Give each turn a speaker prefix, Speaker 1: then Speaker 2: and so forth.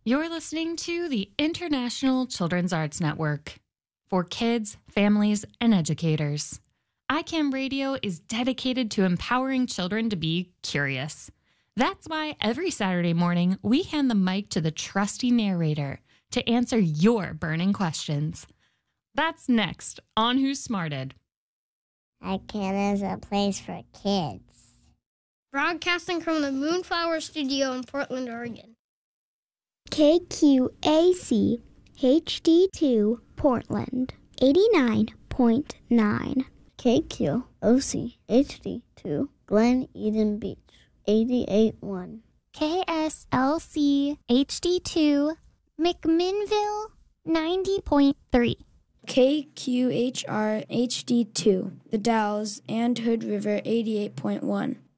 Speaker 1: You're listening to the International Children's Arts Network for kids, families, and educators. ICAM Radio is dedicated to empowering children to be curious. That's why every Saturday morning, we hand the mic to the trusty narrator to answer your burning questions. That's next on Who's Smarted.
Speaker 2: ICAM is a place for kids.
Speaker 3: Broadcasting from the Moonflower Studio in Portland, Oregon.
Speaker 4: KQAC HD2 Portland 89.9.
Speaker 2: KQOC HD2 Glen Eden Beach 88.1.
Speaker 5: KSLC HD2 McMinnville 90.3.
Speaker 6: KQHR HD2 The Dalles and Hood River 88.1.